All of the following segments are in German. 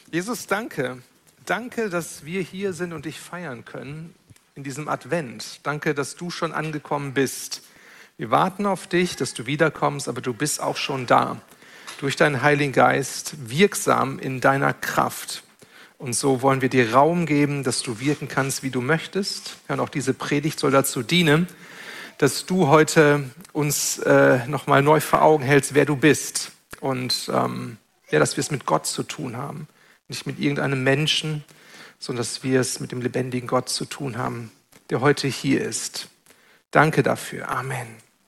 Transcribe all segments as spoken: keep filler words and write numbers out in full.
Jesus, danke. Danke, dass wir hier sind und dich feiern können in diesem Advent. Danke, dass du schon angekommen bist. Wir warten auf dich, dass du wiederkommst, aber du bist auch schon da. Durch deinen Heiligen Geist wirksam in deiner Kraft. Und so wollen wir dir Raum geben, dass du wirken kannst, wie du möchtest. Ja, und auch diese Predigt soll dazu dienen, dass du heute uns äh, nochmal neu vor Augen hältst, wer du bist. Und ähm, ja, dass wir es mit Gott zu tun haben. Nicht mit irgendeinem Menschen, sondern dass wir es mit dem lebendigen Gott zu tun haben, der heute hier ist. Danke dafür. Amen.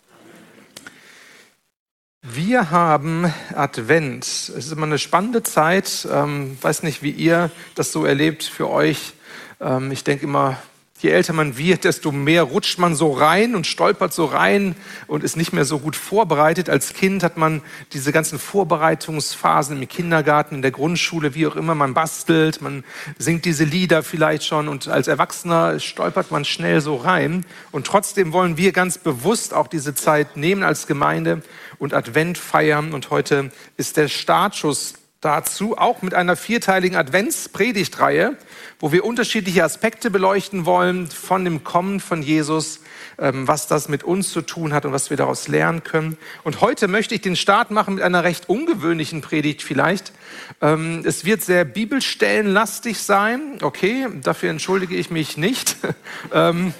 Wir haben Advent. Es ist immer eine spannende Zeit. Ähm, weiß nicht, wie ihr das so erlebt für euch. Ähm, ich denke immer, je älter man wird, desto mehr rutscht man so rein und stolpert so rein und ist nicht mehr so gut vorbereitet. Als Kind hat man diese ganzen Vorbereitungsphasen im Kindergarten, in der Grundschule, wie auch immer. Man bastelt, man singt diese Lieder vielleicht schon und als Erwachsener stolpert man schnell so rein. Und trotzdem wollen wir ganz bewusst auch diese Zeit nehmen als Gemeinde und Advent feiern. Und heute ist der Startschuss dazu, auch mit einer vierteiligen Adventspredigtreihe, wo wir unterschiedliche Aspekte beleuchten wollen von dem Kommen von Jesus, ähm, was das mit uns zu tun hat und was wir daraus lernen können. Und heute möchte ich den Start machen mit einer recht ungewöhnlichen Predigt vielleicht. Ähm, es wird sehr bibelstellenlastig sein. Okay, dafür entschuldige ich mich nicht. ähm,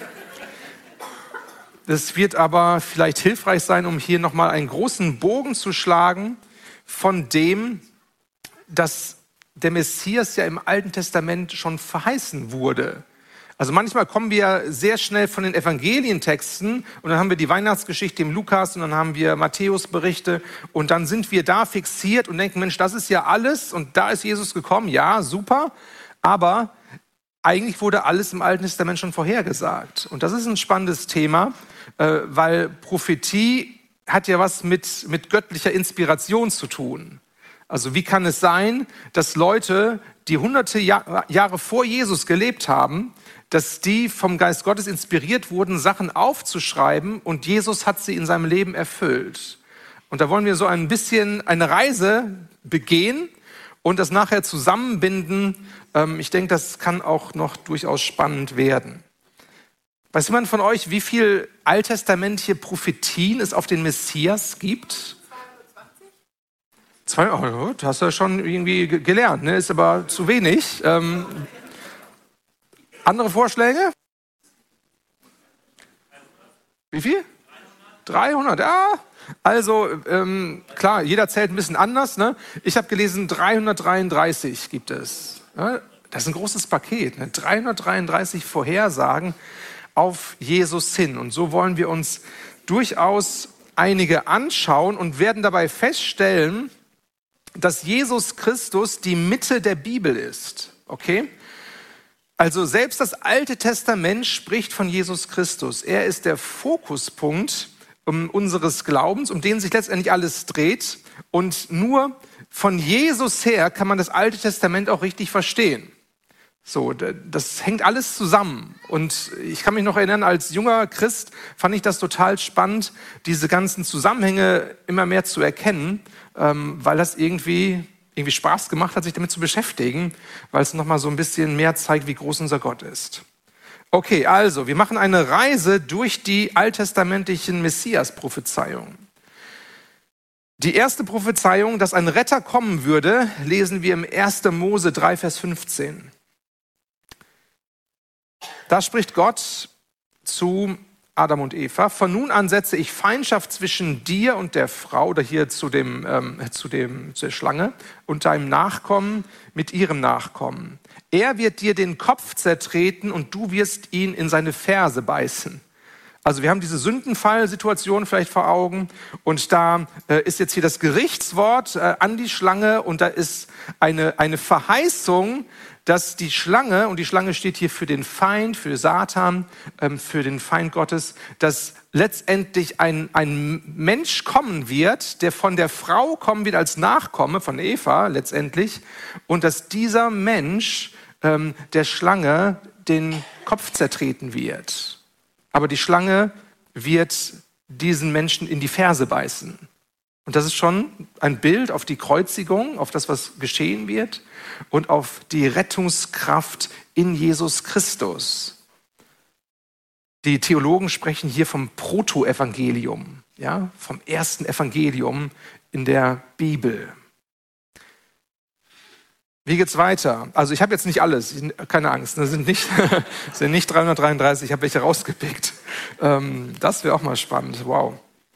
Es wird aber vielleicht hilfreich sein, um hier nochmal einen großen Bogen zu schlagen von dem, dass der Messias ja im Alten Testament schon verheißen wurde. Also manchmal kommen wir sehr schnell von den Evangelientexten und dann haben wir die Weihnachtsgeschichte im Lukas und dann haben wir Matthäus-Berichte und dann sind wir da fixiert und denken, Mensch, das ist ja alles und da ist Jesus gekommen, ja, super, aber eigentlich wurde alles im Alten Testament schon vorhergesagt. Und das ist ein spannendes Thema, weil Prophetie hat ja was mit, mit göttlicher Inspiration zu tun. Also wie kann es sein, dass Leute, die hunderte Jahr, Jahre vor Jesus gelebt haben, dass die vom Geist Gottes inspiriert wurden, Sachen aufzuschreiben und Jesus hat sie in seinem Leben erfüllt. Und da wollen wir so ein bisschen eine Reise begehen und das nachher zusammenbinden. Ich denke, das kann auch noch durchaus spannend werden. Weiß jemand von euch, wie viel alttestamentliche Prophetien es auf den Messias gibt? Zwei, oh, das hast du ja schon irgendwie gelernt, ne? Ist aber zu wenig. Ähm, andere Vorschläge? Wie viel? dreihundert, ja. Also, ähm, klar, jeder zählt ein bisschen anders. Ne? Ich habe gelesen, dreihundertdreiunddreißig gibt es. Ja, das ist ein großes Paket. Ne? dreihundertdreiunddreißig Vorhersagen auf Jesus hin. Und so wollen wir uns durchaus einige anschauen und werden dabei feststellen, dass Jesus Christus die Mitte der Bibel ist, okay? Also selbst das Alte Testament spricht von Jesus Christus. Er ist der Fokuspunkt um, unseres Glaubens, um den sich letztendlich alles dreht. Und nur von Jesus her kann man das Alte Testament auch richtig verstehen. So, das hängt alles zusammen. Und ich kann mich noch erinnern, als junger Christ fand ich das total spannend, diese ganzen Zusammenhänge immer mehr zu erkennen, weil das irgendwie, irgendwie Spaß gemacht hat, sich damit zu beschäftigen, weil es nochmal so ein bisschen mehr zeigt, wie groß unser Gott ist. Okay, also, wir machen eine Reise durch die alttestamentlichen Messias-Prophezeiungen. Die erste Prophezeiung, dass ein Retter kommen würde, lesen wir im ersten Mose drei, Vers fünfzehn. Da spricht Gott zu Adam und Eva: Von nun an setze ich Feindschaft zwischen dir und der Frau, oder hier zu dem, ähm, zu dem, zur Schlange, und deinem Nachkommen mit ihrem Nachkommen. Er wird dir den Kopf zertreten und du wirst ihn in seine Ferse beißen. Also wir haben diese Sündenfall-Situation vielleicht vor Augen und da äh, ist jetzt hier das Gerichtswort äh, an die Schlange und da ist eine, eine Verheißung, dass die Schlange, und die Schlange steht hier für den Feind, für Satan, ähm, für den Feind Gottes, dass letztendlich ein, ein Mensch kommen wird, der von der Frau kommen wird als Nachkomme von Eva letztendlich und dass dieser Mensch ähm, der Schlange den Kopf zertreten wird. Aber die Schlange wird diesen Menschen in die Ferse beißen. Und das ist schon ein Bild auf die Kreuzigung, auf das, was geschehen wird und auf die Rettungskraft in Jesus Christus. Die Theologen sprechen hier vom Protoevangelium, ja, vom ersten Evangelium in der Bibel. Wie geht's weiter? Also ich habe jetzt nicht alles, keine Angst, das sind nicht, das sind nicht dreihundertdreiunddreißig, ich habe welche rausgepickt. Ähm, das wäre auch mal spannend, wow.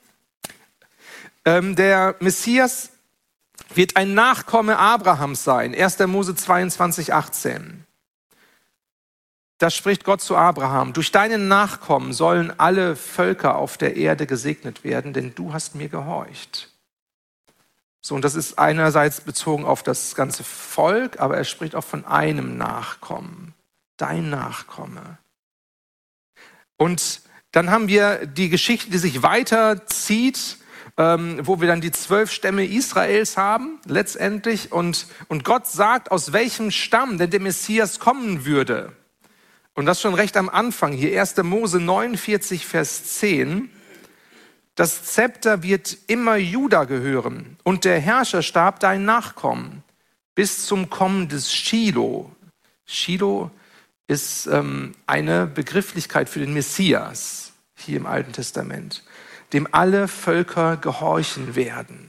Ähm, der Messias wird ein Nachkomme Abrahams sein, erster Mose zweiundzwanzig, achtzehn. Da spricht Gott zu Abraham: Durch deinen Nachkommen sollen alle Völker auf der Erde gesegnet werden, denn du hast mir gehorcht. So, und das ist einerseits bezogen auf das ganze Volk, aber er spricht auch von einem Nachkommen, dein Nachkomme. Und dann haben wir die Geschichte, die sich weiterzieht, ähm, wo wir dann die zwölf Stämme Israels haben, letztendlich. Und, und Gott sagt, aus welchem Stamm denn der Messias kommen würde. Und das schon recht am Anfang, hier erster Mose neunundvierzig, Vers zehn. Das Zepter wird immer Juda gehören und der Herrscherstab dein Nachkommen bis zum Kommen des Shiloh. Shiloh ist ähm, eine Begrifflichkeit für den Messias hier im Alten Testament, dem alle Völker gehorchen werden.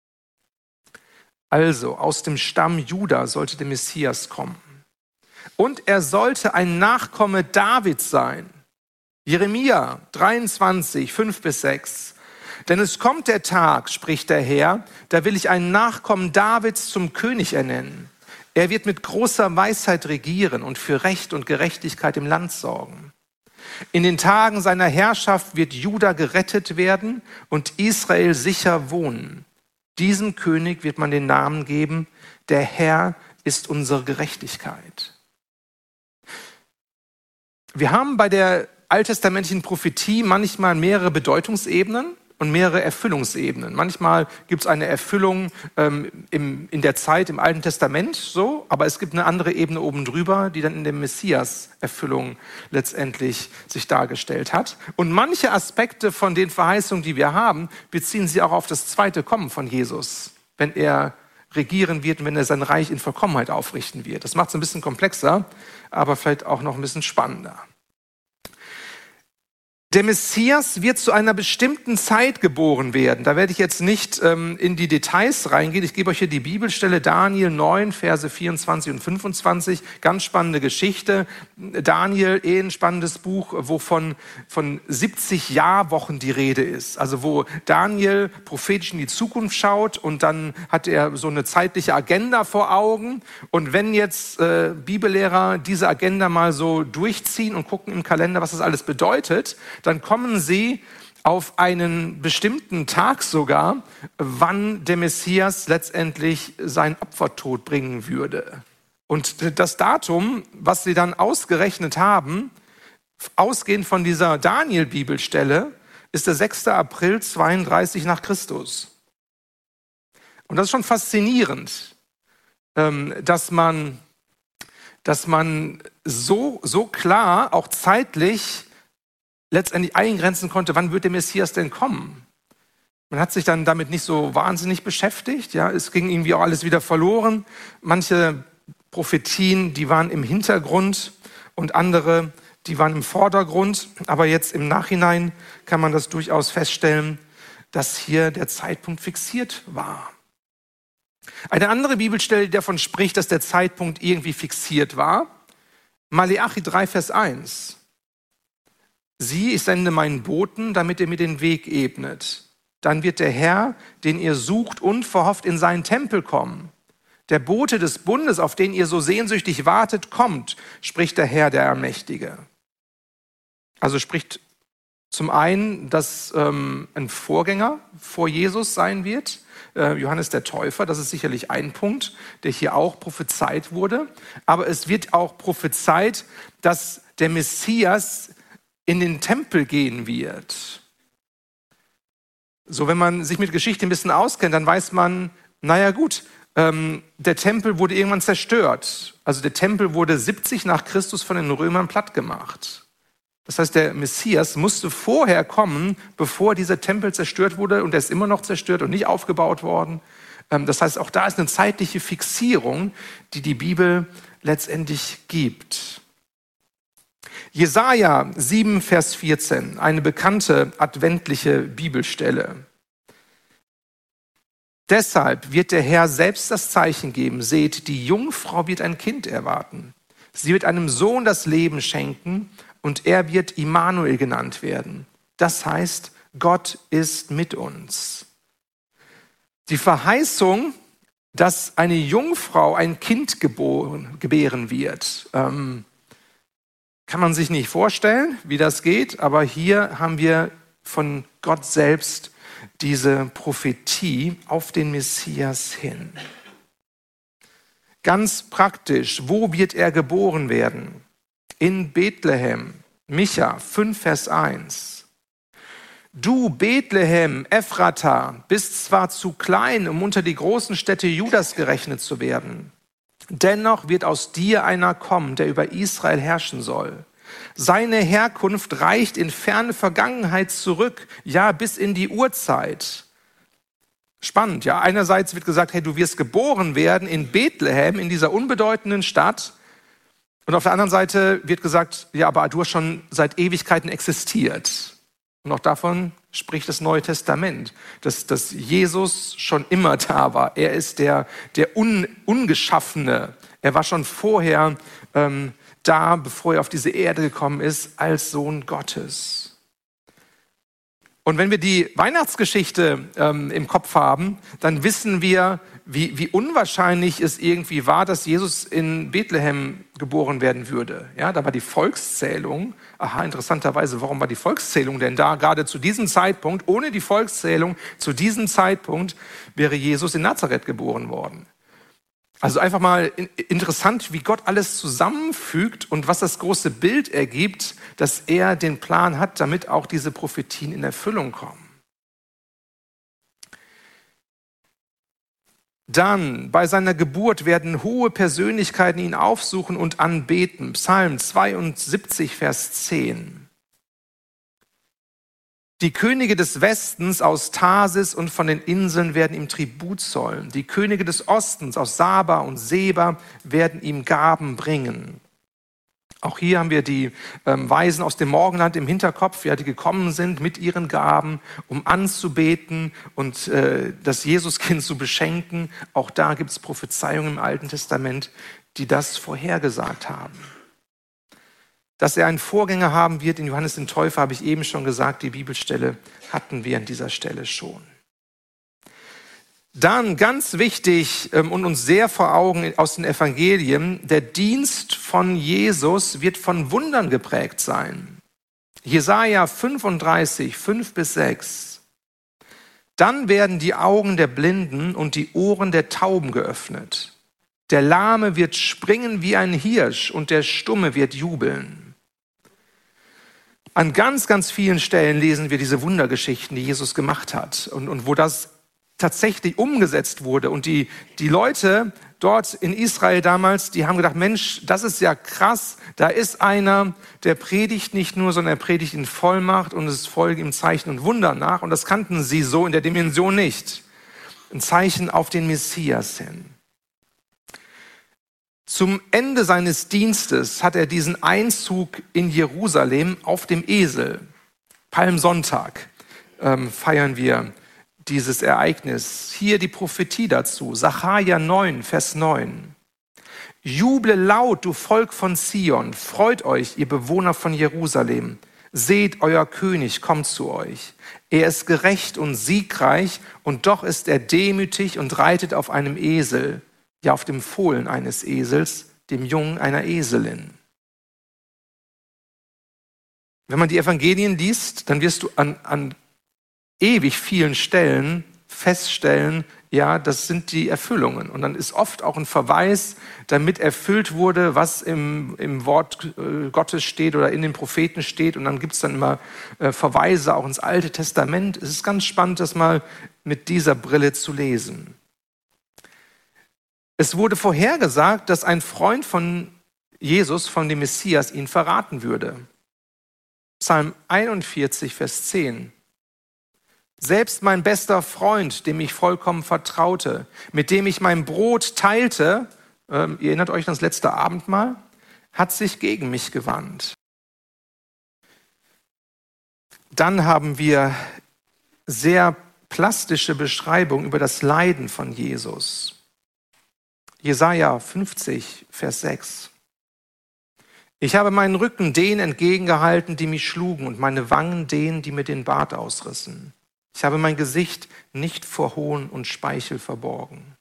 Also aus dem Stamm Juda sollte der Messias kommen. Und er sollte ein Nachkomme Davids sein. Jeremia dreiundzwanzig, fünf bis sechs. Denn es kommt der Tag, spricht der Herr, da will ich einen Nachkommen Davids zum König ernennen. Er wird mit großer Weisheit regieren und für Recht und Gerechtigkeit im Land sorgen. In den Tagen seiner Herrschaft wird Juda gerettet werden und Israel sicher wohnen. Diesem König wird man den Namen geben: Der Herr ist unsere Gerechtigkeit. Wir haben bei der alttestamentlichen Prophetie manchmal mehrere Bedeutungsebenen und mehrere Erfüllungsebenen. Manchmal gibt es eine Erfüllung ähm, im, in der Zeit im Alten Testament, so, aber es gibt eine andere Ebene oben drüber, die dann in der Messias-Erfüllung letztendlich sich dargestellt hat. Und manche Aspekte von den Verheißungen, die wir haben, beziehen sich auch auf das zweite Kommen von Jesus, wenn er regieren wird und wenn er sein Reich in Vollkommenheit aufrichten wird. Das macht es ein bisschen komplexer, aber vielleicht auch noch ein bisschen spannender. Der Messias wird zu einer bestimmten Zeit geboren werden. Da werde ich jetzt nicht ähm, in die Details reingehen. Ich gebe euch hier die Bibelstelle, Daniel neun, Verse vierundzwanzig und fünfundzwanzig. Ganz spannende Geschichte. Daniel, eh ein spannendes Buch, wo von, von siebzig Jahrwochen die Rede ist. Also wo Daniel prophetisch in die Zukunft schaut und dann hat er so eine zeitliche Agenda vor Augen. Und wenn jetzt äh, Bibellehrer diese Agenda mal so durchziehen und gucken im Kalender, was das alles bedeutet, dann kommen sie auf einen bestimmten Tag sogar, wann der Messias letztendlich seinen Opfertod bringen würde. Und das Datum, was sie dann ausgerechnet haben, ausgehend von dieser Daniel-Bibelstelle, ist der sechster April zweiunddreißig nach Christus. Und das ist schon faszinierend, dass man, dass man so, so klar, auch zeitlich, letztendlich eingrenzen konnte, wann wird der Messias denn kommen? Man hat sich dann damit nicht so wahnsinnig beschäftigt. Ja, es ging irgendwie auch alles wieder verloren. Manche Prophetien, die waren im Hintergrund und andere, die waren im Vordergrund. Aber jetzt im Nachhinein kann man das durchaus feststellen, dass hier der Zeitpunkt fixiert war. Eine andere Bibelstelle, die davon spricht, dass der Zeitpunkt irgendwie fixiert war, Maleachi drei, Vers eins. Sieh, ich sende meinen Boten, damit er mir den Weg ebnet. Dann wird der Herr, den ihr sucht, unverhofft in seinen Tempel kommen. Der Bote des Bundes, auf den ihr so sehnsüchtig wartet, kommt, spricht der Herr, der Allmächtige. Also spricht zum einen, dass ähm, ein Vorgänger vor Jesus sein wird, äh, Johannes der Täufer. Das ist sicherlich ein Punkt, der hier auch prophezeit wurde. Aber es wird auch prophezeit, dass der Messias in den Tempel gehen wird. So, wenn man sich mit Geschichte ein bisschen auskennt, dann weiß man, naja gut, ähm, der Tempel wurde irgendwann zerstört. Also der Tempel wurde siebzig nach Christus von den Römern platt gemacht. Das heißt, der Messias musste vorher kommen, bevor dieser Tempel zerstört wurde, und er ist immer noch zerstört und nicht aufgebaut worden. Das heißt, auch da ist eine zeitliche Fixierung, die die Bibel letztendlich gibt. Jesaja sieben, Vers vierzehn, eine bekannte adventliche Bibelstelle. Deshalb wird der Herr selbst das Zeichen geben. Seht, die Jungfrau wird ein Kind erwarten. Sie wird einem Sohn das Leben schenken und er wird Immanuel genannt werden. Das heißt, Gott ist mit uns. Die Verheißung, dass eine Jungfrau ein Kind geboren, gebären wird, ähm, kann man sich nicht vorstellen, wie das geht, aber hier haben wir von Gott selbst diese Prophetie auf den Messias hin. Ganz praktisch, wo wird er geboren werden? In Bethlehem, Micha fünf, Vers eins. Du Bethlehem, Ephrata, bist zwar zu klein, um unter die großen Städte Judas gerechnet zu werden. Dennoch wird aus dir einer kommen, der über Israel herrschen soll. Seine Herkunft reicht in ferne Vergangenheit zurück, ja bis in die Urzeit. Spannend, ja. Einerseits wird gesagt, hey, du wirst geboren werden in Bethlehem, in dieser unbedeutenden Stadt. Und auf der anderen Seite wird gesagt, ja, aber du hast schon seit Ewigkeiten existiert. Und auch davon spricht das Neue Testament, dass, dass Jesus schon immer da war. Er ist der, der Un, Ungeschaffene. Er war schon vorher ähm, da, bevor er auf diese Erde gekommen ist, als Sohn Gottes. Und wenn wir die Weihnachtsgeschichte ähm, im Kopf haben, dann wissen wir, wie, wie unwahrscheinlich es irgendwie war, dass Jesus in Bethlehem geboren werden würde. Ja, da war die Volkszählung. Aha, interessanterweise, warum war die Volkszählung denn da? Gerade zu diesem Zeitpunkt, ohne die Volkszählung, zu diesem Zeitpunkt wäre Jesus in Nazareth geboren worden. Also einfach mal interessant, wie Gott alles zusammenfügt und was das große Bild ergibt, dass er den Plan hat, damit auch diese Prophetien in Erfüllung kommen. Dann, bei seiner Geburt werden hohe Persönlichkeiten ihn aufsuchen und anbeten. Psalm zweiundsiebzig, Vers zehn. Die Könige des Westens aus Tarsis und von den Inseln werden ihm Tribut zollen. Die Könige des Ostens aus Saba und Seba werden ihm Gaben bringen. Auch hier haben wir die ähm, Weisen aus dem Morgenland im Hinterkopf, ja, die gekommen sind mit ihren Gaben, um anzubeten und äh, das Jesuskind zu beschenken. Auch da gibt es Prophezeiungen im Alten Testament, die das vorhergesagt haben. Dass er einen Vorgänger haben wird in Johannes den Täufer, habe ich eben schon gesagt, die Bibelstelle hatten wir an dieser Stelle schon. Dann ganz wichtig ähm, und uns sehr vor Augen aus den Evangelien, der Dienst von Jesus wird von Wundern geprägt sein. Jesaja fünfunddreißig, fünf bis sechs. Dann werden die Augen der Blinden und die Ohren der Tauben geöffnet. Der Lahme wird springen wie ein Hirsch und der Stumme wird jubeln. An ganz, ganz vielen Stellen lesen wir diese Wundergeschichten, die Jesus gemacht hat und, und wo das tatsächlich umgesetzt wurde. Und die, die Leute dort in Israel damals, die haben gedacht, Mensch, das ist ja krass. Da ist einer, der predigt nicht nur, sondern er predigt in Vollmacht und es folgen ihm Zeichen und Wunder nach. Und das kannten sie so in der Dimension nicht. Ein Zeichen auf den Messias hin. Zum Ende seines Dienstes hat er diesen Einzug in Jerusalem auf dem Esel. Palmsonntag ähm, feiern wir dieses Ereignis. Hier die Prophetie dazu. Sacharja neun, Vers neun. Juble laut, du Volk von Zion. Freut euch, ihr Bewohner von Jerusalem. Seht, euer König kommt zu euch. Er ist gerecht und siegreich und doch ist er demütig und reitet auf einem Esel. Ja, auf dem Fohlen eines Esels, dem Jungen einer Eselin. Wenn man die Evangelien liest, dann wirst du an, an ewig vielen Stellen feststellen, ja, das sind die Erfüllungen. Und dann ist oft auch ein Verweis, damit erfüllt wurde, was im, im Wort Gottes steht oder in den Propheten steht. Und dann gibt es dann immer äh, Verweise auch ins Alte Testament. Es ist ganz spannend, das mal mit dieser Brille zu lesen. Es wurde vorhergesagt, dass ein Freund von Jesus, von dem Messias, ihn verraten würde. Psalm einundvierzig, Vers zehn. Selbst mein bester Freund, dem ich vollkommen vertraute, mit dem ich mein Brot teilte, ähm, ihr erinnert euch an das letzte Abendmahl, hat sich gegen mich gewandt. Dann haben wir sehr plastische Beschreibungen über das Leiden von Jesus. Jesaja fünfzig, Vers sechs. Ich habe meinen Rücken denen entgegengehalten, die mich schlugen, und meine Wangen denen, die mir den Bart ausrissen. Ich habe mein Gesicht nicht vor Hohn und Speichel verborgen.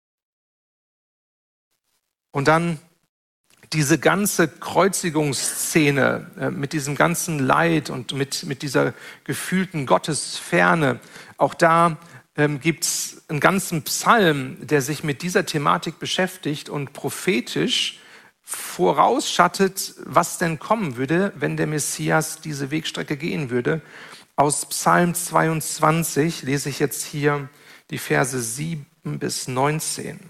Und dann diese ganze Kreuzigungsszene äh, mit diesem ganzen Leid und mit, mit dieser gefühlten Gottesferne. Auch da ähm, gibt es einen ganzen Psalm, der sich mit dieser Thematik beschäftigt und prophetisch vorausschattet, was denn kommen würde, wenn der Messias diese Wegstrecke gehen würde. Aus Psalm zweiundzwanzig lese ich jetzt hier die Verse sieben bis neunzehn.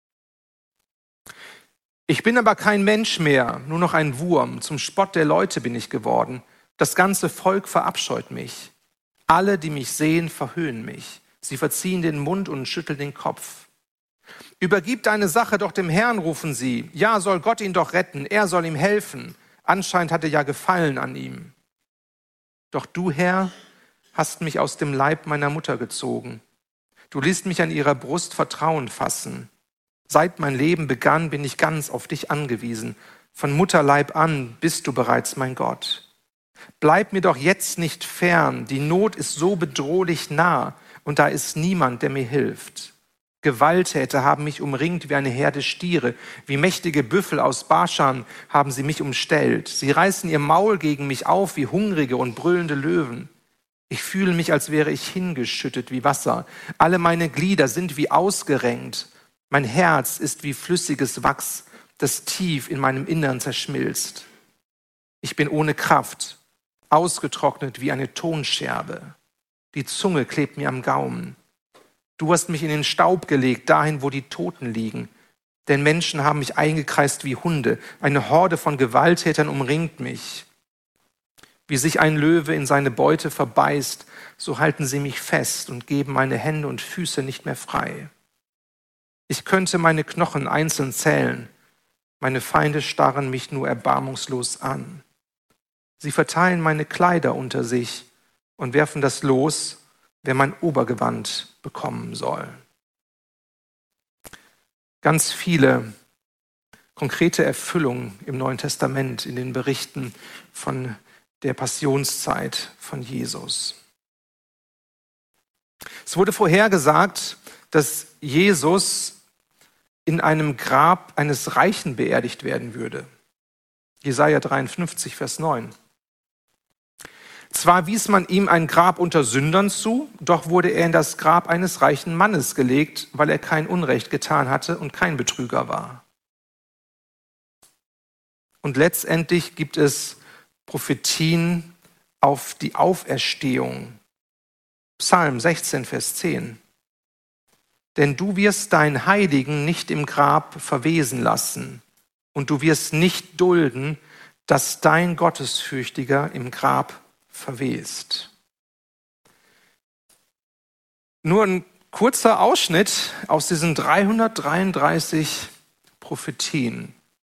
Ich bin aber kein Mensch mehr, nur noch ein Wurm. Zum Spott der Leute bin ich geworden. Das ganze Volk verabscheut mich. Alle, die mich sehen, verhöhnen mich. Sie verziehen den Mund und schütteln den Kopf. Übergib deine Sache doch dem Herrn, rufen sie. Ja, soll Gott ihn doch retten. Er soll ihm helfen. Anscheinend hat er ja Gefallen an ihm. Doch du, Herr, hast mich aus dem Leib meiner Mutter gezogen. Du ließt mich an ihrer Brust Vertrauen fassen. Seit mein Leben begann, bin ich ganz auf dich angewiesen. Von Mutterleib an bist du bereits mein Gott. Bleib mir doch jetzt nicht fern. Die Not ist so bedrohlich nah und da ist niemand, der mir hilft. Gewalttäter haben mich umringt wie eine Herde Stiere. Wie mächtige Büffel aus Baschan haben sie mich umstellt. Sie reißen ihr Maul gegen mich auf wie hungrige und brüllende Löwen. Ich fühle mich, als wäre ich hingeschüttet wie Wasser. Alle meine Glieder sind wie ausgerenkt. Mein Herz ist wie flüssiges Wachs, das tief in meinem Innern zerschmilzt. Ich bin ohne Kraft, ausgetrocknet wie eine Tonscherbe. Die Zunge klebt mir am Gaumen. Du hast mich in den Staub gelegt, dahin, wo die Toten liegen. Denn Menschen haben mich eingekreist wie Hunde. Eine Horde von Gewalttätern umringt mich. Wie sich ein Löwe in seine Beute verbeißt, so halten sie mich fest und geben meine Hände und Füße nicht mehr frei. Ich könnte meine Knochen einzeln zählen. Meine Feinde starren mich nur erbarmungslos an. Sie verteilen meine Kleider unter sich und werfen das Los, wer mein Obergewand bekommen soll. Ganz viele konkrete Erfüllungen im Neuen Testament in den Berichten von der Passionszeit von Jesus. Es wurde vorhergesagt, dass Jesus in einem Grab eines Reichen beerdigt werden würde. Jesaja dreiundfünfzig, Vers neun. Zwar wies man ihm ein Grab unter Sündern zu, doch wurde er in das Grab eines reichen Mannes gelegt, weil er kein Unrecht getan hatte und kein Betrüger war. Und letztendlich gibt es Prophetien auf die Auferstehung. Psalm sechzehn, Vers zehn. Denn du wirst deinen Heiligen nicht im Grab verwesen lassen und du wirst nicht dulden, dass dein Gottesfürchtiger im Grab verwest. Nur ein kurzer Ausschnitt aus diesen dreihundertdreiunddreißig Prophetien.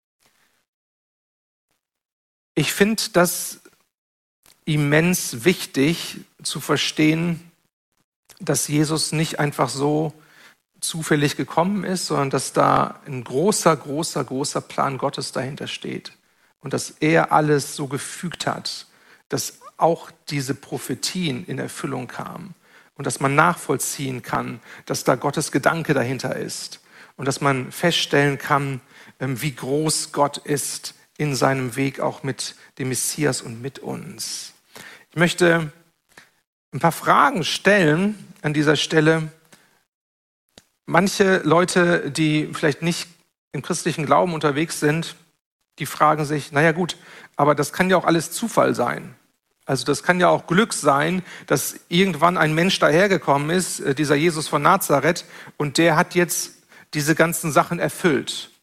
Ich finde das immens wichtig zu verstehen, dass Jesus nicht einfach so zufällig gekommen ist, sondern dass da ein großer, großer, großer Plan Gottes dahinter steht und dass er alles so gefügt hat, dass auch diese Prophetien in Erfüllung kamen und dass man nachvollziehen kann, dass da Gottes Gedanke dahinter ist und dass man feststellen kann, wie groß Gott ist in seinem Weg auch mit dem Messias und mit uns. Ich möchte ein paar Fragen stellen an dieser Stelle. Manche Leute, die vielleicht nicht im christlichen Glauben unterwegs sind, die fragen sich, naja gut, aber das kann ja auch alles Zufall sein. Also das kann ja auch Glück sein, dass irgendwann ein Mensch dahergekommen ist, dieser Jesus von Nazareth, und der hat jetzt diese ganzen Sachen erfüllt.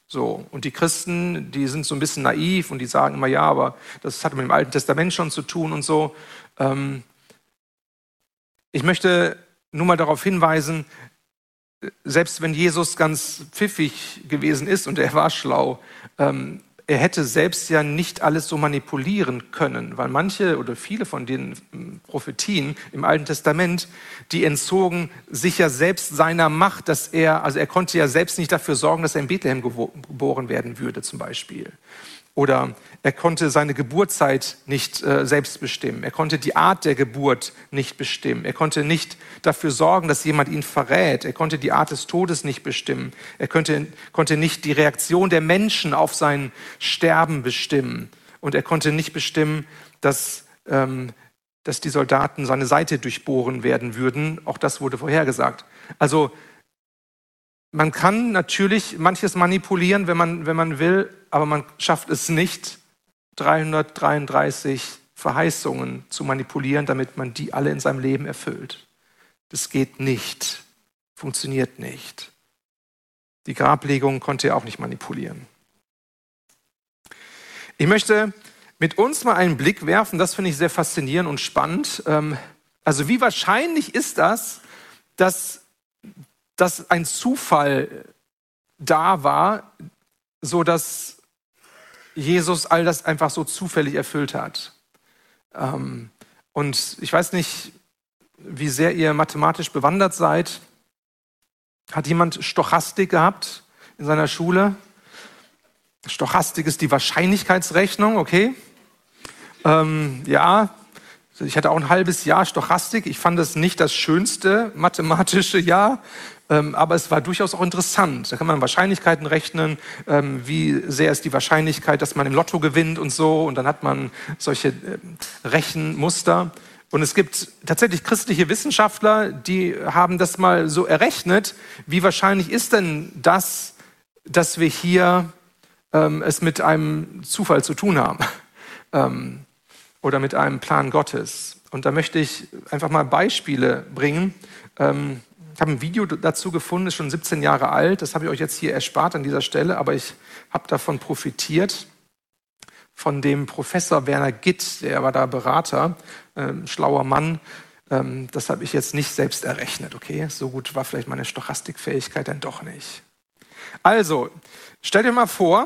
So, und die Christen, die sind so ein bisschen naiv und die sagen immer, ja, aber das hat mit dem Alten Testament schon zu tun und so. Ähm, ich möchte nur mal darauf hinweisen, selbst wenn Jesus ganz pfiffig gewesen ist und er war schlau, ähm, er hätte selbst ja nicht alles so manipulieren können, weil manche oder viele von den Prophetien im Alten Testament, die entzogen sich ja selbst seiner Macht, dass er, also er konnte ja selbst nicht dafür sorgen, dass er in Bethlehem geboren werden würde zum Beispiel. Oder er konnte seine Geburtszeit nicht äh, selbst bestimmen. Er konnte die Art der Geburt nicht bestimmen. Er konnte nicht dafür sorgen, dass jemand ihn verrät. Er konnte die Art des Todes nicht bestimmen. Er konnte, konnte nicht die Reaktion der Menschen auf sein Sterben bestimmen. Und er konnte nicht bestimmen, dass, ähm, dass die Soldaten seine Seite durchbohren werden würden. Auch das wurde vorhergesagt. Also man kann natürlich manches manipulieren, wenn man, wenn man will, aber man schafft es nicht, dreihundertdreiunddreißig Verheißungen zu manipulieren, damit man die alle in seinem Leben erfüllt. Das geht nicht, funktioniert nicht. Die Grablegung konnte er auch nicht manipulieren. Ich möchte mit uns mal einen Blick werfen, das finde ich sehr faszinierend und spannend. Also wie wahrscheinlich ist das, dass dass ein Zufall da war, so dass Jesus all das einfach so zufällig erfüllt hat. Ähm, und ich weiß nicht, wie sehr ihr mathematisch bewandert seid. Hat jemand Stochastik gehabt in seiner Schule? Stochastik ist die Wahrscheinlichkeitsrechnung, okay? Ähm, ja, ich hatte auch ein halbes Jahr Stochastik. Ich fand es nicht das schönste mathematische Jahr. Ähm, aber es war durchaus auch interessant. Da kann man Wahrscheinlichkeiten rechnen, ähm, wie sehr ist die Wahrscheinlichkeit, dass man im Lotto gewinnt und so. Und dann hat man solche äh, Rechenmuster. Und es gibt tatsächlich christliche Wissenschaftler, die haben das mal so errechnet. Wie wahrscheinlich ist denn das, dass wir hier ähm, es mit einem Zufall zu tun haben? ähm, oder mit einem Plan Gottes. Und da möchte ich einfach mal Beispiele bringen. Ähm, Ich habe ein Video dazu gefunden, ist schon siebzehn Jahre alt. Das habe ich euch jetzt hier erspart an dieser Stelle, aber ich habe davon profitiert, von dem Professor Werner Gitt, der war da Berater, ähm, schlauer Mann. Ähm, das habe ich jetzt nicht selbst errechnet, okay? So gut war vielleicht meine Stochastikfähigkeit dann doch nicht. Also, stell dir mal vor,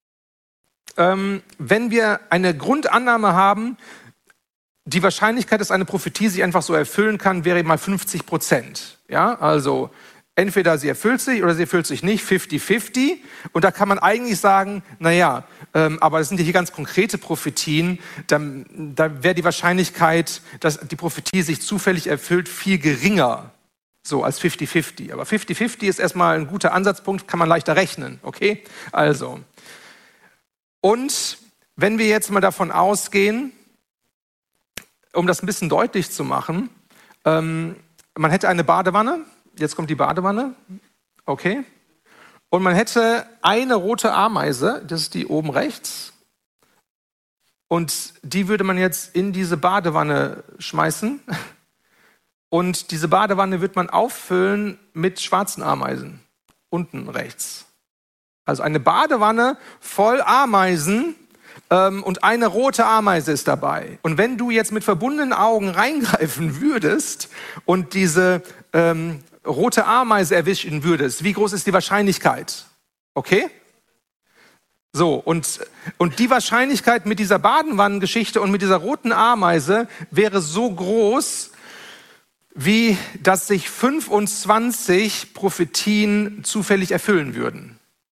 ähm, wenn wir eine Grundannahme haben, die Wahrscheinlichkeit, dass eine Prophetie sich einfach so erfüllen kann, wäre mal fünfzig Prozent. Ja, also entweder sie erfüllt sich oder sie erfüllt sich nicht, fifty fifty. Und da kann man eigentlich sagen, naja, ähm, aber das sind ja hier ganz konkrete Prophetien, dann, da wäre die Wahrscheinlichkeit, dass die Prophetie sich zufällig erfüllt, viel geringer, so als fifty fifty. Aber fifty fifty ist erstmal ein guter Ansatzpunkt, kann man leichter rechnen, okay? Also, und wenn wir jetzt mal davon ausgehen, um das ein bisschen deutlich zu machen, ähm, man hätte eine Badewanne, jetzt kommt die Badewanne, okay, und man hätte eine rote Ameise, das ist die oben rechts, und die würde man jetzt in diese Badewanne schmeißen und diese Badewanne wird man auffüllen mit schwarzen Ameisen, unten rechts. Also eine Badewanne voll Ameisen, und eine rote Ameise ist dabei. Und wenn du jetzt mit verbundenen Augen reingreifen würdest und diese ähm, rote Ameise erwischen würdest, wie groß ist die Wahrscheinlichkeit? Okay? So, und, und die Wahrscheinlichkeit mit dieser Badenwannengeschichte und mit dieser roten Ameise wäre so groß, wie dass sich fünfundzwanzig Prophetien zufällig erfüllen würden.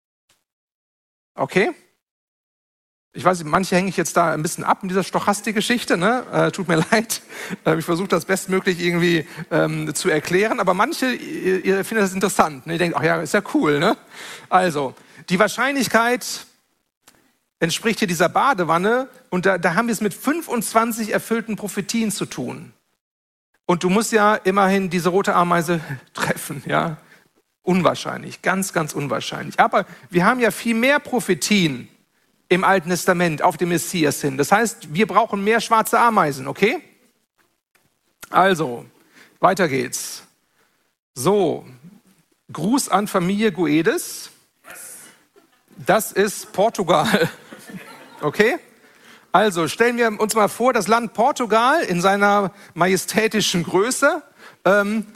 Okay? Ich weiß, manche hänge ich jetzt da ein bisschen ab in dieser Stochastik-Geschichte, ne? Äh, tut mir leid. Äh, ich versuche das bestmöglich irgendwie ähm, zu erklären, aber manche, ihr, ihr findet das interessant. Ne? Ihr denkt, ach ja, ist ja cool, ne? Also, die Wahrscheinlichkeit entspricht hier dieser Badewanne und da, da haben wir es mit fünfundzwanzig erfüllten Prophetien zu tun. Und du musst ja immerhin diese rote Ameise treffen, ja? Unwahrscheinlich, ganz, ganz unwahrscheinlich. Aber wir haben ja viel mehr Prophetien im Alten Testament auf den Messias hin. Das heißt, wir brauchen mehr schwarze Ameisen, okay? Also, weiter geht's. So, Gruß an Familie Guedes. Das ist Portugal. Okay? Also stellen wir uns mal vor, das Land Portugal in seiner majestätischen Größe. Ähm,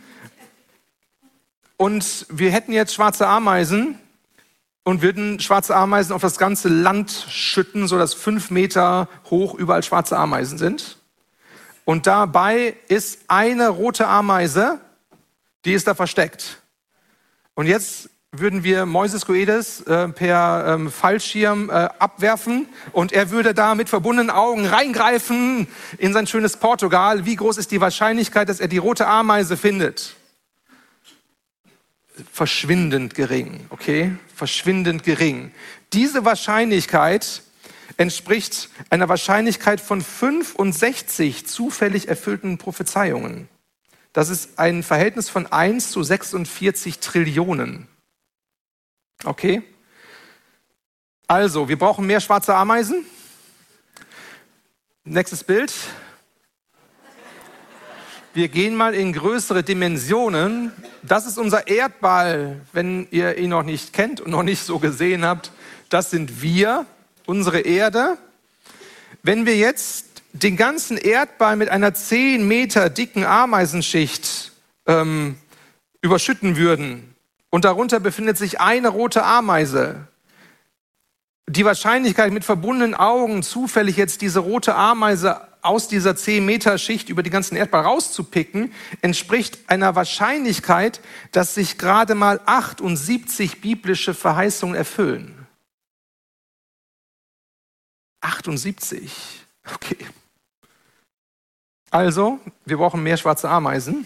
und wir hätten jetzt schwarze Ameisen und würden schwarze Ameisen auf das ganze Land schütten, sodass fünf Meter hoch überall schwarze Ameisen sind. Und dabei ist eine rote Ameise, die ist da versteckt. Und jetzt würden wir Moises Goedes äh, per ähm, Fallschirm äh, abwerfen und er würde da mit verbundenen Augen reingreifen in sein schönes Portugal. Wie groß ist die Wahrscheinlichkeit, dass er die rote Ameise findet? Verschwindend gering, okay? Verschwindend gering. Diese Wahrscheinlichkeit entspricht einer Wahrscheinlichkeit von fünfundsechzig zufällig erfüllten Prophezeiungen. Das ist ein Verhältnis von eins zu sechsundvierzig Trillionen. Okay? Also, wir brauchen mehr schwarze Ameisen. Nächstes Bild. Wir gehen mal in größere Dimensionen. Das ist unser Erdball, wenn ihr ihn noch nicht kennt und noch nicht so gesehen habt. Das sind wir, unsere Erde. Wenn wir jetzt den ganzen Erdball mit einer zehn Meter dicken Ameisenschicht ähm, überschütten würden, und darunter befindet sich eine rote Ameise. Die Wahrscheinlichkeit, mit verbundenen Augen zufällig jetzt diese rote Ameise aus dieser zehn Meter Schicht über den ganzen Erdball rauszupicken, entspricht einer Wahrscheinlichkeit, dass sich gerade mal achtundsiebzig biblische Verheißungen erfüllen. achtundsiebzig. Okay. Also, wir brauchen mehr schwarze Ameisen.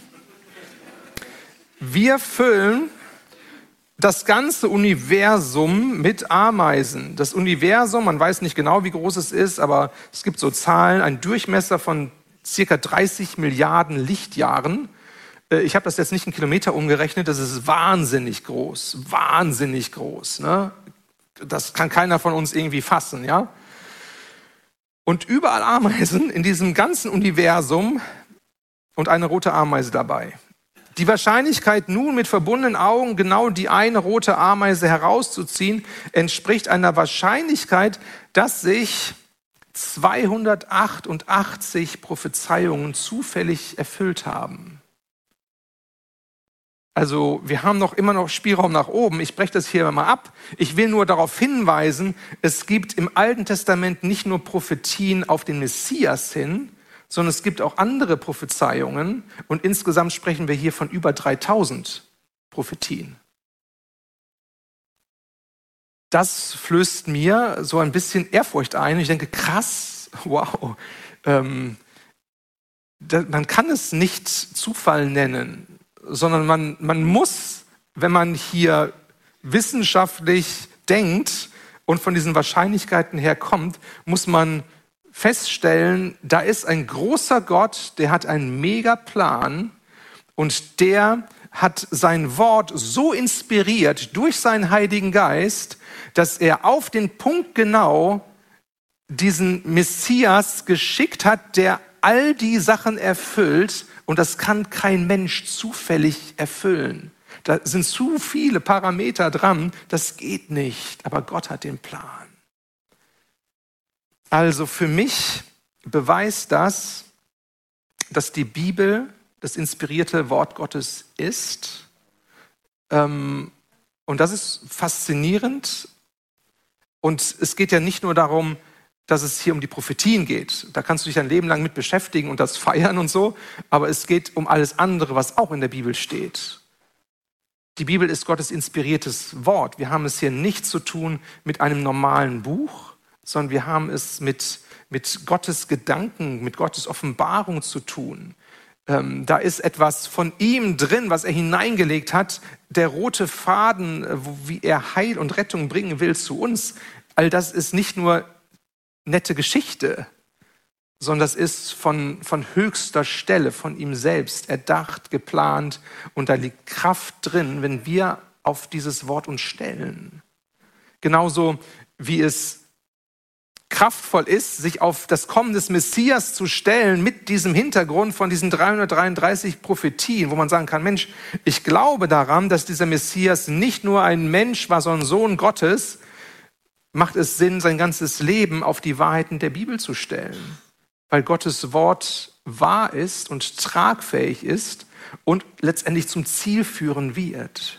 Wir füllen das ganze Universum mit Ameisen. Das Universum, man weiß nicht genau, wie groß es ist, aber es gibt so Zahlen, ein Durchmesser von circa dreißig Milliarden Lichtjahren. Ich habe das jetzt nicht in Kilometer umgerechnet, das ist wahnsinnig groß, wahnsinnig groß. Ne? Das kann keiner von uns irgendwie fassen, ja? Und überall Ameisen in diesem ganzen Universum und eine rote Ameise dabei. Die Wahrscheinlichkeit, nun mit verbundenen Augen genau die eine rote Ameise herauszuziehen, entspricht einer Wahrscheinlichkeit, dass sich zweihundertachtundachtzig Prophezeiungen zufällig erfüllt haben. Also wir haben noch immer noch Spielraum nach oben. Ich breche das hier mal ab. Ich will nur darauf hinweisen, es gibt im Alten Testament nicht nur Prophetien auf den Messias hin, sondern es gibt auch andere Prophezeiungen und insgesamt sprechen wir hier von über dreitausend Prophetien. Das flößt mir so ein bisschen Ehrfurcht ein. Ich denke, krass, wow, ähm, da, man kann es nicht Zufall nennen, sondern man, man muss, wenn man hier wissenschaftlich denkt und von diesen Wahrscheinlichkeiten her kommt, muss man feststellen, da ist ein großer Gott, der hat einen Megaplan und der hat sein Wort so inspiriert durch seinen Heiligen Geist, dass er auf den Punkt genau diesen Messias geschickt hat, der all die Sachen erfüllt und das kann kein Mensch zufällig erfüllen. Da sind zu viele Parameter dran, das geht nicht, aber Gott hat den Plan. Also für mich beweist das, dass die Bibel das inspirierte Wort Gottes ist. Ähm, und das ist faszinierend. Und es geht ja nicht nur darum, dass es hier um die Prophetien geht. Da kannst du dich dein Leben lang mit beschäftigen und das feiern und so. Aber es geht um alles andere, was auch in der Bibel steht. Die Bibel ist Gottes inspiriertes Wort. Wir haben es hier nicht zu tun mit einem normalen Buch, sondern wir haben es mit, mit Gottes Gedanken, mit Gottes Offenbarung zu tun. Ähm, da ist etwas von ihm drin, was er hineingelegt hat. Der rote Faden, wo, wie er Heil und Rettung bringen will zu uns. All das ist nicht nur nette Geschichte, sondern das ist von, von höchster Stelle, von ihm selbst erdacht, geplant. Und da liegt Kraft drin, wenn wir auf dieses Wort uns stellen. Genauso wie es kraftvoll ist, sich auf das Kommen des Messias zu stellen mit diesem Hintergrund von diesen dreihundertdreiunddreißig Prophetien, wo man sagen kann, Mensch, ich glaube daran, dass dieser Messias nicht nur ein Mensch war, sondern Sohn Gottes, macht es Sinn, sein ganzes Leben auf die Wahrheiten der Bibel zu stellen, weil Gottes Wort wahr ist und tragfähig ist und letztendlich zum Ziel führen wird.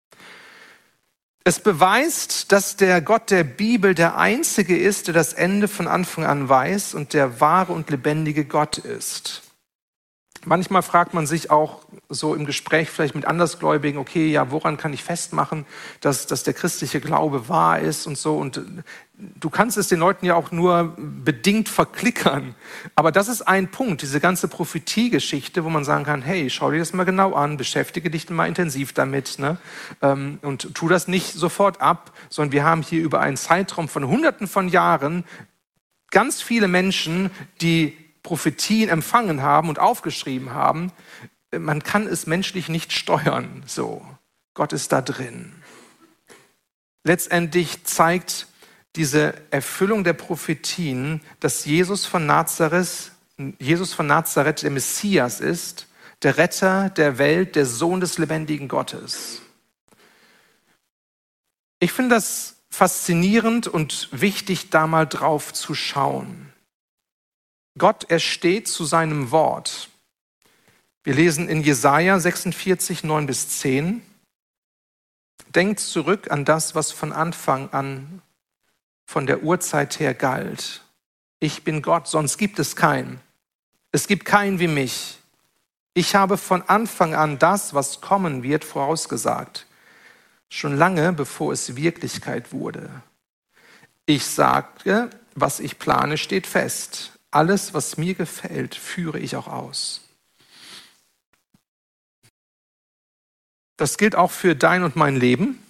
Es beweist, dass der Gott der Bibel der Einzige ist, der das Ende von Anfang an weiß und der wahre und lebendige Gott ist. Manchmal fragt man sich auch so im Gespräch vielleicht mit Andersgläubigen, okay, ja, woran kann ich festmachen, dass, dass der christliche Glaube wahr ist und so. Und du kannst es den Leuten ja auch nur bedingt verklickern. Aber das ist ein Punkt, diese ganze Prophetiegeschichte, wo man sagen kann, hey, schau dir das mal genau an, beschäftige dich mal intensiv damit, ne? Und tu das nicht sofort ab, sondern wir haben hier über einen Zeitraum von Hunderten von Jahren ganz viele Menschen, die Prophetien empfangen haben und aufgeschrieben haben. Man kann es menschlich nicht steuern. So, Gott ist da drin. Letztendlich zeigt diese Erfüllung der Prophetien, dass Jesus von Nazareth, Jesus von Nazareth der Messias ist, der Retter der Welt, der Sohn des lebendigen Gottes. Ich finde das faszinierend und wichtig, da mal drauf zu schauen. Gott, er steht zu seinem Wort. Wir lesen in Jesaja sechsundvierzig, neun bis zehn. Denkt zurück an das, was von Anfang an, von der Urzeit her galt. Ich bin Gott, sonst gibt es keinen. Es gibt keinen wie mich. Ich habe von Anfang an das, was kommen wird, vorausgesagt. Schon lange, bevor es Wirklichkeit wurde. Ich sage, was ich plane, steht fest. Alles, was mir gefällt, führe ich auch aus. Das gilt auch für dein und mein Leben,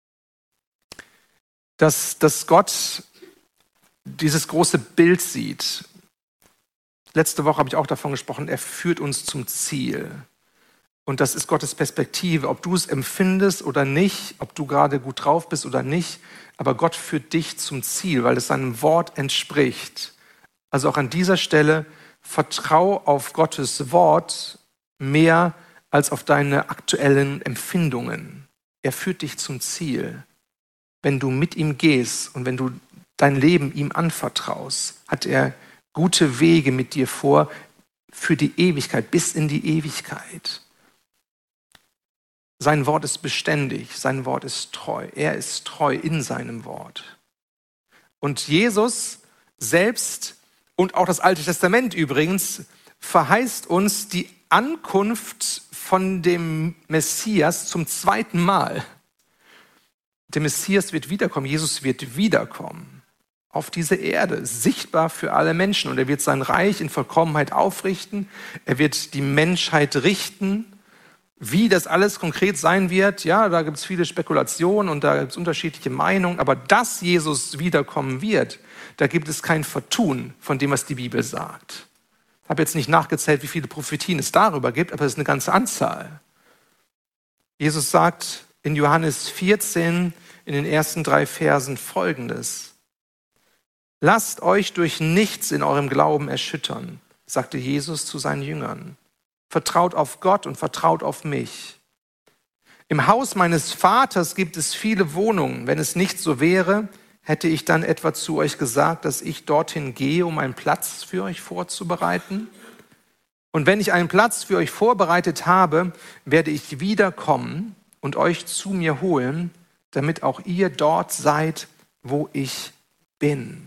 dass, dass Gott dieses große Bild sieht. Letzte Woche habe ich auch davon gesprochen, er führt uns zum Ziel. Und das ist Gottes Perspektive, ob du es empfindest oder nicht, ob du gerade gut drauf bist oder nicht, aber Gott führt dich zum Ziel, weil es seinem Wort entspricht. Also auch an dieser Stelle, vertrau auf Gottes Wort mehr als auf deine aktuellen Empfindungen. Er führt dich zum Ziel. Wenn du mit ihm gehst und wenn du dein Leben ihm anvertraust, hat er gute Wege mit dir vor für die Ewigkeit, bis in die Ewigkeit. Sein Wort ist beständig, sein Wort ist treu. Er ist treu in seinem Wort. Und Jesus selbst und auch das Alte Testament übrigens verheißt uns die Ankunft von dem Messias zum zweiten Mal. Der Messias wird wiederkommen, Jesus wird wiederkommen auf diese Erde, sichtbar für alle Menschen. Und er wird sein Reich in Vollkommenheit aufrichten. Er wird die Menschheit richten. Wie das alles konkret sein wird, ja, da gibt es viele Spekulationen und da gibt es unterschiedliche Meinungen. Aber dass Jesus wiederkommen wird, da gibt es kein Vertun von dem, was die Bibel sagt. Ich habe jetzt nicht nachgezählt, wie viele Prophetien es darüber gibt, aber es ist eine ganze Anzahl. Jesus sagt in Johannes vierzehn, in den ersten drei Versen Folgendes. Lasst euch durch nichts in eurem Glauben erschüttern, sagte Jesus zu seinen Jüngern. Vertraut auf Gott und vertraut auf mich. Im Haus meines Vaters gibt es viele Wohnungen. Wenn es nicht so wäre, hätte ich dann etwa zu euch gesagt, dass ich dorthin gehe, um einen Platz für euch vorzubereiten? Und wenn ich einen Platz für euch vorbereitet habe, werde ich wiederkommen und euch zu mir holen, damit auch ihr dort seid, wo ich bin.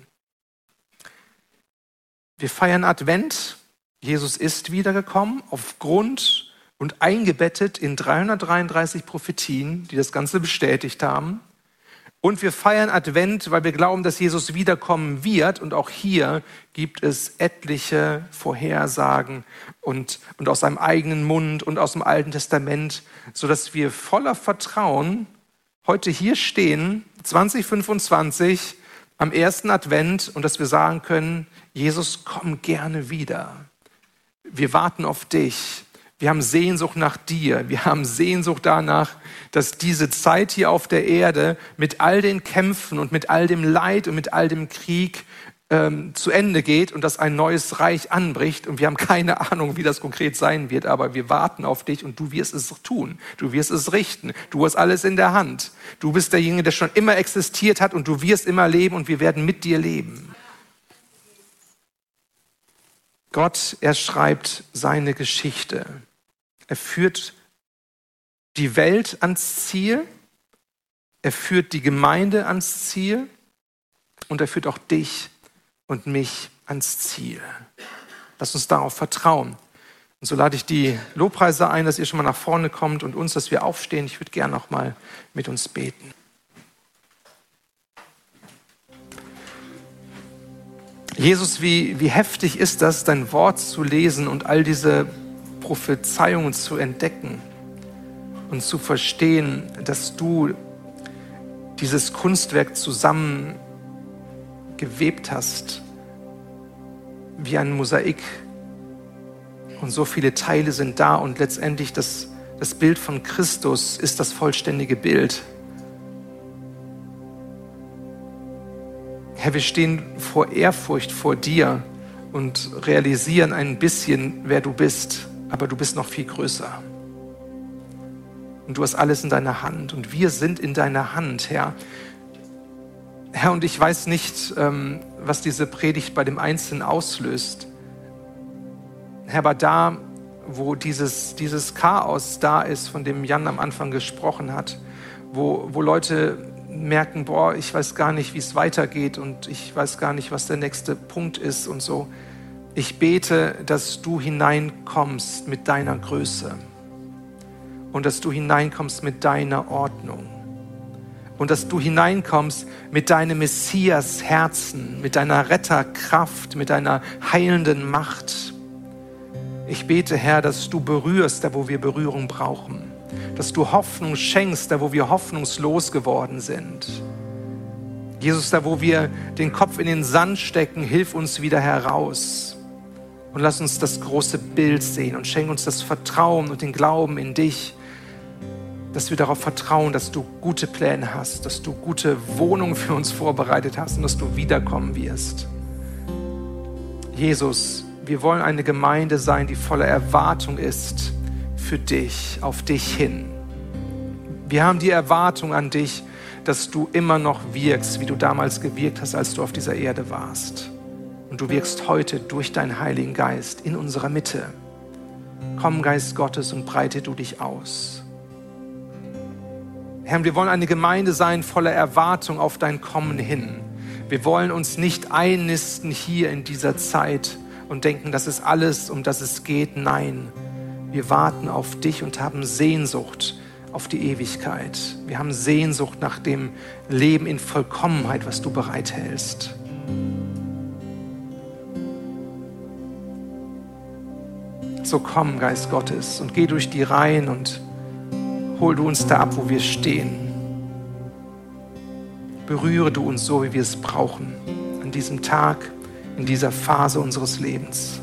Wir feiern Advent. Jesus ist wiedergekommen aufgrund und eingebettet in dreihundertdreiunddreißig Prophetien, die das Ganze bestätigt haben. Und wir feiern Advent, weil wir glauben, dass Jesus wiederkommen wird. Und auch hier gibt es etliche Vorhersagen und, und aus seinem eigenen Mund und aus dem Alten Testament, sodass wir voller Vertrauen heute hier stehen, zwanzig fünfundzwanzig, am ersten Advent, und dass wir sagen können, Jesus, komm gerne wieder. Wir warten auf dich. Wir haben Sehnsucht nach dir. Wir haben Sehnsucht danach, dass diese Zeit hier auf der Erde mit all den Kämpfen und mit all dem Leid und mit all dem Krieg ähm, zu Ende geht und dass ein neues Reich anbricht. Und wir haben keine Ahnung, wie das konkret sein wird, aber wir warten auf dich und du wirst es tun. Du wirst es richten. Du hast alles in der Hand. Du bist derjenige, der schon immer existiert hat und du wirst immer leben und wir werden mit dir leben. Gott, er schreibt seine Geschichte. Er führt die Welt ans Ziel, er führt die Gemeinde ans Ziel und er führt auch dich und mich ans Ziel. Lass uns darauf vertrauen. Und so lade ich die Lobpreiser ein, dass ihr schon mal nach vorne kommt und uns, dass wir aufstehen. Ich würde gerne noch mal mit uns beten. Jesus, wie, wie heftig ist das, dein Wort zu lesen und all diese Prophezeiungen zu entdecken und zu verstehen, dass du dieses Kunstwerk zusammengewebt hast, wie ein Mosaik. Und so viele Teile sind da und letztendlich das, das Bild von Christus ist das vollständige Bild. Herr, wir stehen vor Ehrfurcht vor dir und realisieren ein bisschen, wer du bist, aber du bist noch viel größer. Und du hast alles in deiner Hand und wir sind in deiner Hand, Herr. Herr, und ich weiß nicht, was diese Predigt bei dem Einzelnen auslöst. Herr, aber da, wo dieses, dieses Chaos da ist, von dem Jan am Anfang gesprochen hat, wo, wo Leute merken, boah, ich weiß gar nicht, wie es weitergeht und ich weiß gar nicht, was der nächste Punkt ist und so. Ich bete, dass du hineinkommst mit deiner Größe und dass du hineinkommst mit deiner Ordnung und dass du hineinkommst mit deinem Messias-Herzen, mit deiner Retterkraft, mit deiner heilenden Macht. Ich bete, Herr, dass du berührst, da wo wir Berührung brauchen. Dass du Hoffnung schenkst, da wo wir hoffnungslos geworden sind. Jesus, da wo wir den Kopf in den Sand stecken, hilf uns wieder heraus. Und lass uns das große Bild sehen und schenk uns das Vertrauen und den Glauben in dich, dass wir darauf vertrauen, dass du gute Pläne hast, dass du gute Wohnungen für uns vorbereitet hast und dass du wiederkommen wirst. Jesus, wir wollen eine Gemeinde sein, die voller Erwartung ist für dich, auf dich hin. Wir haben die Erwartung an dich, dass du immer noch wirkst, wie du damals gewirkt hast, als du auf dieser Erde warst. Und du wirkst heute durch deinen Heiligen Geist in unserer Mitte. Komm, Geist Gottes, und breite du dich aus. Herr, wir wollen eine Gemeinde sein voller Erwartung auf dein Kommen hin. Wir wollen uns nicht einnisten hier in dieser Zeit und denken, das ist alles, um das es geht. Nein, wir warten auf dich und haben Sehnsucht auf die Ewigkeit. Wir haben Sehnsucht nach dem Leben in Vollkommenheit, was du bereithältst. So komm, Geist Gottes, und geh durch die Reihen und hol du uns da ab, wo wir stehen. Berühre du uns so, wie wir es brauchen, an diesem Tag, in dieser Phase unseres Lebens.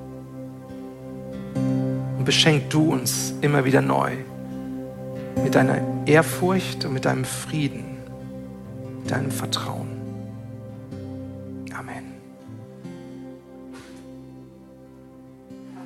Und beschenk du uns immer wieder neu mit deiner Ehrfurcht und mit deinem Frieden, mit deinem Vertrauen. Amen.